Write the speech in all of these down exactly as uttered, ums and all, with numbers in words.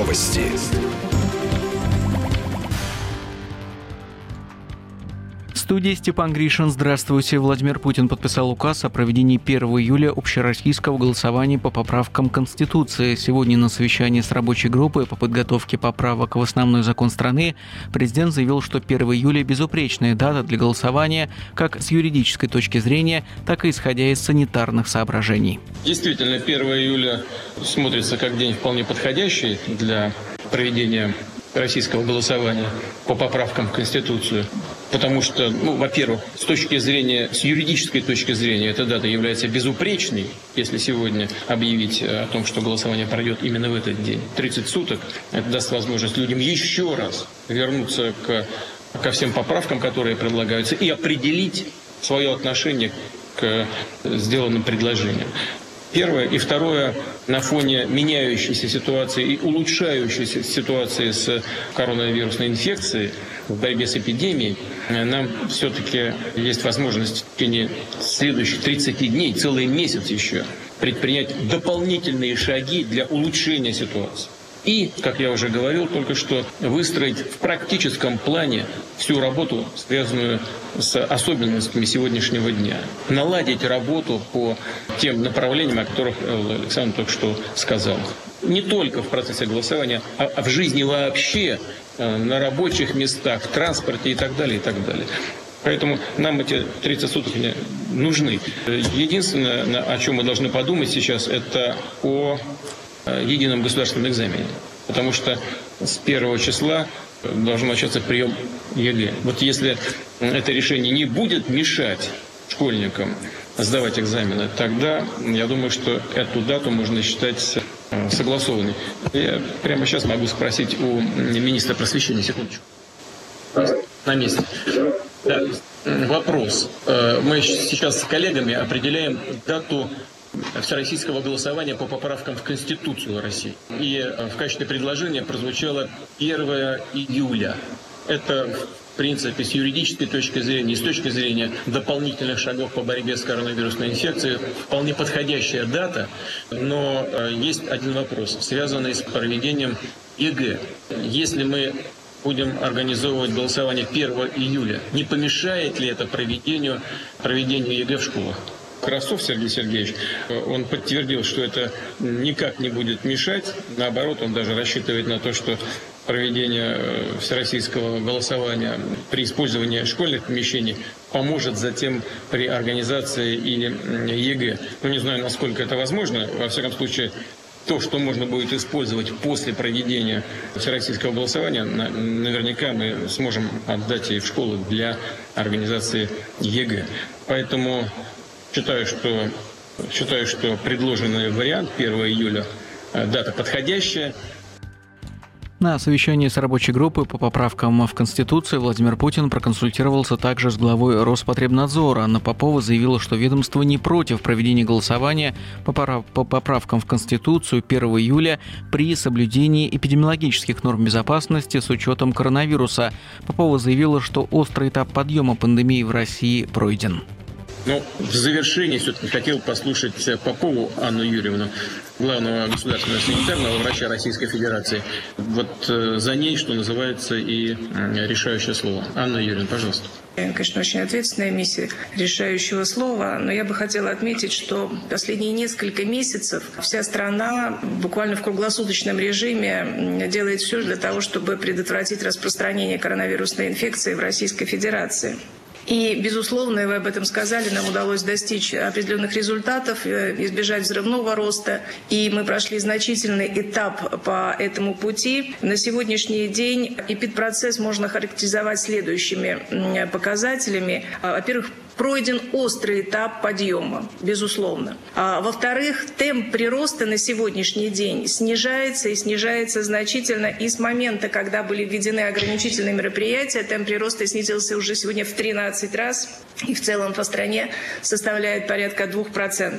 Новости. В студии Степан Гришин. Здравствуйте. Владимир Путин подписал указ о проведении первого июля общероссийского голосования по поправкам Конституции. Сегодня на совещании с рабочей группой по подготовке поправок в основной закон страны президент заявил, что первого июля – безупречная дата для голосования как с юридической точки зрения, так и исходя из санитарных соображений. Действительно, первого июля смотрится как день вполне подходящий для проведения российского голосования по поправкам в Конституцию. Потому что, ну, во-первых, с точки зрения, с юридической точки зрения, эта дата является безупречной, если сегодня объявить о том, что голосование пройдет именно в этот день. тридцать суток, это даст возможность людям еще раз вернуться к, ко всем поправкам, которые предлагаются, и определить свое отношение к сделанным предложениям. Первое. И второе, на фоне меняющейся ситуации и улучшающейся ситуации с коронавирусной инфекцией в борьбе с эпидемией, нам все-таки есть возможность в течение следующих тридцати дней, целый месяц еще, предпринять дополнительные шаги для улучшения ситуации. И, как я уже говорил только что, выстроить в практическом плане всю работу, связанную с особенностями сегодняшнего дня. Наладить работу по тем направлениям, о которых Александр только что сказал. Не только в процессе голосования, а в жизни вообще, на рабочих местах, в транспорте и так далее, и так далее. Поэтому нам эти тридцать суток нужны. Единственное, о чем мы должны подумать сейчас, это о едином государственном экзамене. Потому что с первого числа должен начаться прием ЕГЭ. Вот если это решение не будет мешать школьникам сдавать экзамены, тогда я думаю, что эту дату можно считать согласованной. Я прямо сейчас могу спросить у министра просвещения. Секундочку. На месте. Да. Вопрос. Мы сейчас с коллегами определяем дату всероссийского голосования по поправкам в Конституцию России. И в качестве предложения прозвучало первого июля. Это, в принципе, с юридической точки зрения и с точки зрения дополнительных шагов по борьбе с коронавирусной инфекцией вполне подходящая дата. Но есть один вопрос, связанный с проведением ЕГЭ. Если мы будем организовывать голосование первого июля, не помешает ли это проведению, проведению ЕГЭ в школах? Красов Сергей Сергеевич, он подтвердил, что это никак не будет мешать. Наоборот, он даже рассчитывает на то, что проведение всероссийского голосования при использовании школьных помещений поможет затем при организации и ЕГЭ. Ну, не знаю, насколько это возможно. Во всяком случае, то, что можно будет использовать после проведения всероссийского голосования, наверняка мы сможем отдать и в школы для организации ЕГЭ. Поэтому Считаю, что, считаю, что предложенный вариант первого июля дата подходящая. На совещании с рабочей группой по поправкам в Конституцию Владимир Путин проконсультировался также с главой Роспотребнадзора. Анна Попова заявила, что ведомство не против проведения голосования по поправкам в Конституцию первого июля при соблюдении эпидемиологических норм безопасности с учетом коронавируса. Попова заявила, что острый этап подъема пандемии в России пройден. Но в завершении все-таки хотел послушать Попову Анну Юрьевну, главного государственного санитарного врача Российской Федерации. Вот за ней, что называется, и решающее слово. Анна Юрьевна, пожалуйста. Конечно, очень ответственная миссия решающего слова, но я бы хотела отметить, что последние несколько месяцев вся страна буквально в круглосуточном режиме делает все для того, чтобы предотвратить распространение коронавирусной инфекции в Российской Федерации. И, безусловно, вы об этом сказали, нам удалось достичь определенных результатов, избежать взрывного роста. И мы прошли значительный этап по этому пути. На сегодняшний день эпидпроцесс можно характеризовать следующими показателями. Во-первых, пройден острый этап подъема, безусловно. А, во-вторых, темп прироста на сегодняшний день снижается и снижается значительно. И с момента, когда были введены ограничительные мероприятия, темп прироста снизился уже сегодня в тринадцать раз. И в целом по стране составляет порядка двух процентов.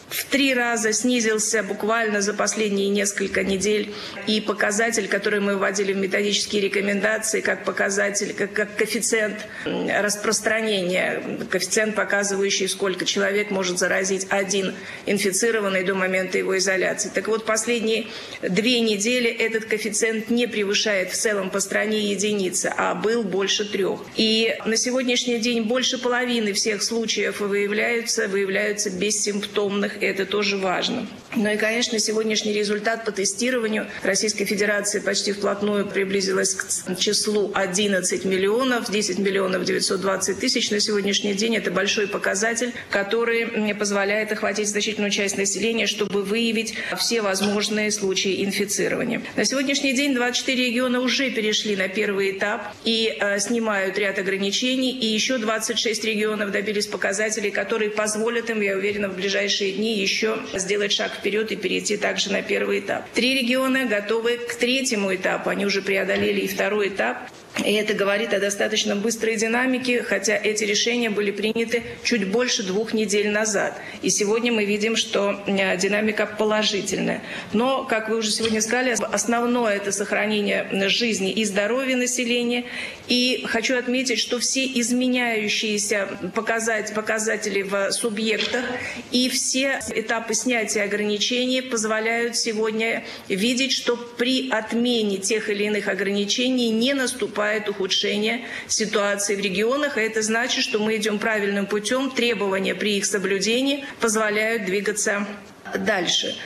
В три раза снизился буквально за последние несколько недель и показатель, который мы вводили в методические рекомендации, как показатель, как, как коэффициент распространения, коэффициент, показывающий, сколько человек может заразить один инфицированный до момента его изоляции. Так вот, последние две недели этот коэффициент не превышает в целом по стране единицы, а был больше трех. И на сегодняшний день больше половины всех случаев выявляются, выявляются бессимптомных. Это тоже важно. Ну и, конечно, сегодняшний результат по тестированию Российской Федерации почти вплотную приблизилась к числу одиннадцать миллионов, десять миллионов девятьсот двадцать тысяч на сегодняшний день. Это большой показатель, который позволяет охватить значительную часть населения, чтобы выявить все возможные случаи инфицирования. На сегодняшний день двадцать четыре региона уже перешли на первый этап и э, снимают ряд ограничений, и еще двадцать шесть регионов добились показателей, которые позволят им, я уверена, в ближайшие дни еще сделать шаг вперед и перейти также на первый этап. Три региона готовы к третьему этапу, они уже преодолели и второй этап. И это говорит о достаточно быстрой динамике, хотя эти решения были приняты чуть больше двух недель назад. И сегодня мы видим, что динамика положительная. Но, как вы уже сегодня сказали, основное – это сохранение жизни и здоровья населения. И хочу отметить, что все изменяющиеся показатели в субъектах и все этапы снятия ограничений позволяют сегодня видеть, что при отмене тех или иных ограничений не наступает ухудшение ситуации в регионах, и это значит, что мы идем правильным путем, требования при их соблюдении позволяют двигаться дальше.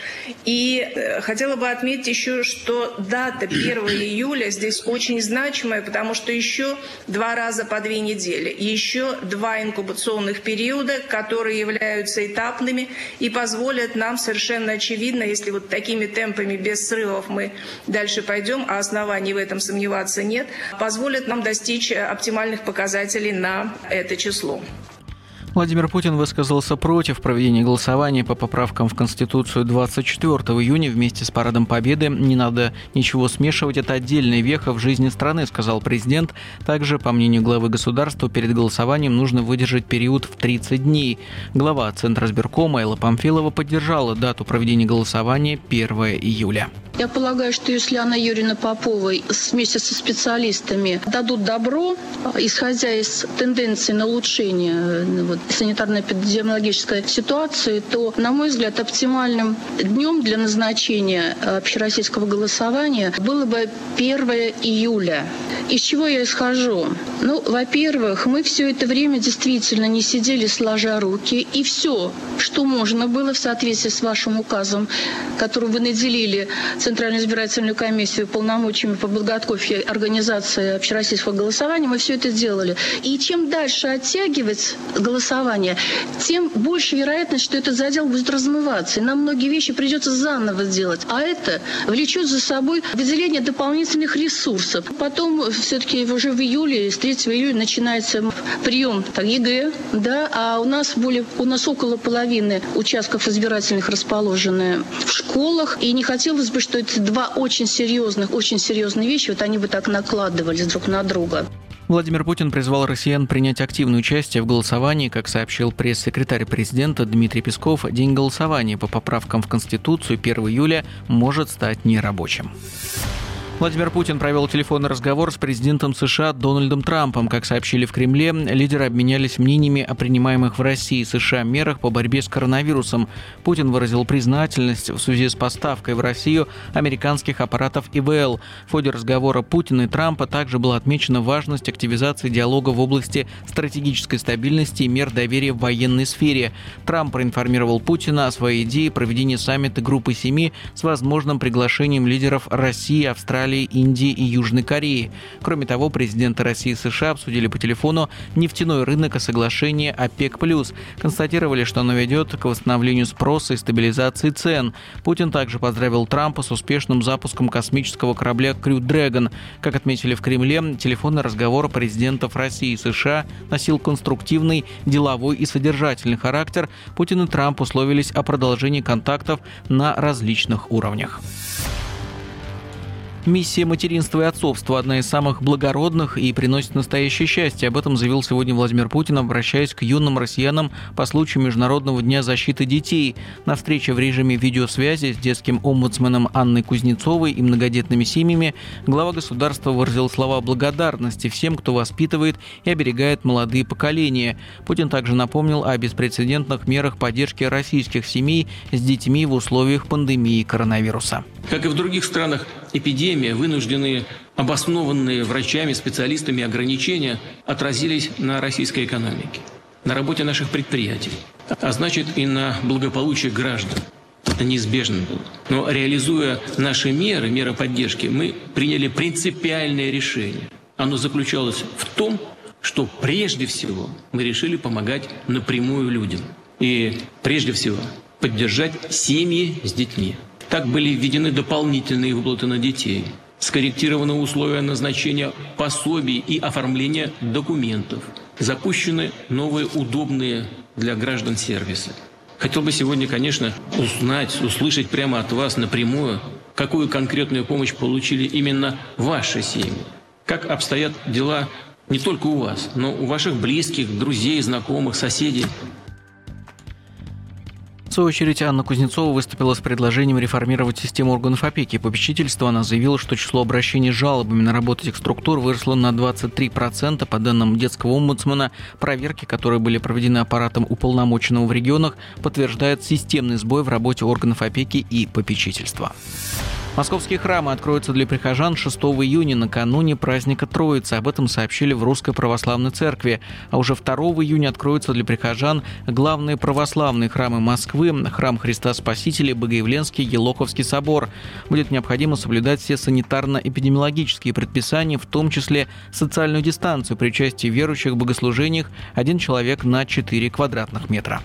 И хотела бы отметить еще, что дата первого июля здесь очень значимая, потому что еще два раза по две недели, еще два инкубационных периода, которые являются этапными и позволят нам совершенно очевидно, если вот такими темпами без срывов мы дальше пойдем, а оснований в этом сомневаться нет, позволят нам достичь оптимальных показателей на это число. Владимир Путин высказался против проведения голосования по поправкам в Конституцию двадцать четвёртого июня вместе с Парадом Победы. Не надо ничего смешивать, это отдельная веха в жизни страны, сказал президент. Также, по мнению главы государства, перед голосованием нужно выдержать период в тридцать дней. Глава Центризбиркома Элла Памфилова поддержала дату проведения голосования первого июля. Я полагаю, что если Анна Юрьевна Попова вместе со специалистами дадут добро, исходя из тенденции на улучшение вот, санитарно-эпидемиологической ситуации, то, на мой взгляд, оптимальным днем для назначения общероссийского голосования было бы первого июля. Из чего я исхожу? Ну, во-первых, мы все это время действительно не сидели сложа руки, и все, что можно было в соответствии с вашим указом, которым вы наделили Центральную избирательную комиссию полномочиями по подготовке организации общероссийского голосования, мы все это делали. И чем дальше оттягивать голосование, тем больше вероятность, что этот задел будет размываться. И нам многие вещи придется заново делать. А это влечет за собой выделение дополнительных ресурсов. Потом все-таки уже в июле, с третьего июля начинается прием так, ЕГЭ, да, а у нас более, у нас около половины участков избирательных расположены в школах. И не хотелось бы, что это два очень серьезных, очень серьезные вещи, вот они бы так накладывались друг на друга. Владимир Путин призвал россиян принять активное участие в голосовании. Как сообщил пресс-секретарь президента Дмитрий Песков, день голосования по поправкам в Конституцию первого июля может стать нерабочим. Владимир Путин провел телефонный разговор с президентом США Дональдом Трампом. Как сообщили в Кремле, лидеры обменялись мнениями о принимаемых в России и США мерах по борьбе с коронавирусом. Путин выразил признательность в связи с поставкой в Россию американских аппаратов И В Л. В ходе разговора Путина и Трампа также была отмечена важность активизации диалога в области стратегической стабильности и мер доверия в военной сфере. Трамп проинформировал Путина о своей идее проведения саммита Группы семи с возможным приглашением лидеров России, Австралии, Индии и Южной Кореи. Кроме того, президенты России и США обсудили по телефону нефтяной рынок и соглашение ОПЕК+. Констатировали, что оно ведет к восстановлению спроса и стабилизации цен. Путин также поздравил Трампа с успешным запуском космического корабля Крю Дрэгон. Как отметили в Кремле, телефонный разговор президентов России и США носил конструктивный, деловой и содержательный характер. Путин и Трамп условились о продолжении контактов на различных уровнях. Миссия материнства и отцовства – одна из самых благородных и приносит настоящее счастье. Об этом заявил сегодня Владимир Путин, обращаясь к юным россиянам по случаю Международного дня защиты детей. На встрече в режиме видеосвязи с детским омбудсменом Анной Кузнецовой и многодетными семьями глава государства выразил слова благодарности всем, кто воспитывает и оберегает молодые поколения. Путин также напомнил о беспрецедентных мерах поддержки российских семей с детьми в условиях пандемии коронавируса. Как и в других странах, эпидемия, вынужденные, обоснованные врачами, специалистами ограничения отразились на российской экономике, на работе наших предприятий, а значит и на благополучии граждан. Это неизбежно было. Но реализуя наши меры, меры поддержки, мы приняли принципиальное решение. Оно заключалось в том, что прежде всего мы решили помогать напрямую людям. И прежде всего поддержать семьи с детьми. Так были введены дополнительные выплаты на детей, скорректированы условия назначения пособий и оформления документов, запущены новые удобные для граждан сервисы. Хотел бы сегодня, конечно, узнать, услышать прямо от вас напрямую, какую конкретную помощь получили именно ваши семьи, как обстоят дела не только у вас, но у ваших близких, друзей, знакомых, соседей. В свою очередь, Анна Кузнецова выступила с предложением реформировать систему органов опеки и попечительства. Она заявила, что число обращений с жалобами на работу этих структур выросло на двадцать три процента. По данным детского омбудсмена, проверки, которые были проведены аппаратом уполномоченного в регионах, подтверждают системный сбой в работе органов опеки и попечительства. Московские храмы откроются для прихожан шестого июня, накануне праздника Троицы. Об этом сообщили в Русской Православной Церкви. А уже второго июня откроются для прихожан главные православные храмы Москвы, храм Христа Спасителя, Богоявленский, Елоховский собор. Будет необходимо соблюдать все санитарно-эпидемиологические предписания, в том числе социальную дистанцию при участии верующих в богослужениях один человек на четыре квадратных метра.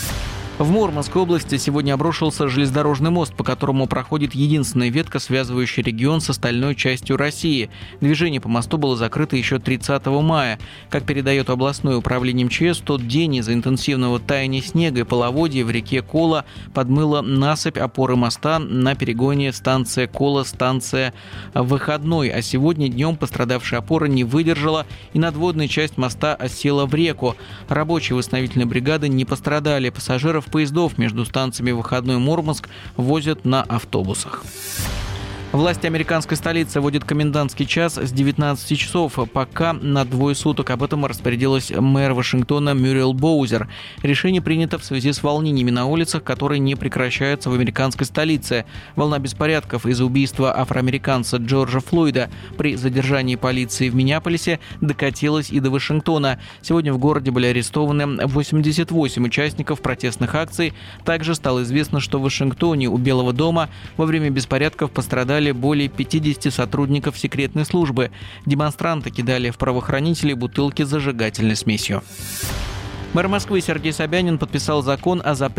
В Мурманской области сегодня обрушился железнодорожный мост, по которому проходит единственная ветка, связывающая регион с остальной частью России. Движение по мосту было закрыто еще тридцатого мая. Как передает областное управление МЧС, в тот день из-за интенсивного таяния снега и половодья в реке Кола подмыла насыпь опоры моста на перегоне станция Кола, станция Выходной. А сегодня днем пострадавшая опора не выдержала, и надводная часть моста осела в реку. Рабочие восстановительной бригады не пострадали. Пассажиров поездов между станциями Выходной и Мурманск возят на автобусах. Власти американской столицы вводят комендантский час с девятнадцати часов, пока на двое суток. Об этом распорядилась мэр Вашингтона Мюриэл Боузер. Решение принято в связи с волнениями на улицах, которые не прекращаются в американской столице. Волна беспорядков из-за убийства афроамериканца Джорджа Флойда при задержании полиции в Миннеаполисе докатилась и до Вашингтона. Сегодня в городе были арестованы восемьдесят восемь участников протестных акций. Также стало известно, что в Вашингтоне у Белого дома во время беспорядков пострадали более пятидесяти сотрудников секретной службы. Демонстранты кидали в правоохранителей бутылки с зажигательной смесью. Мэр Москвы Сергей Собянин подписал закон о запрете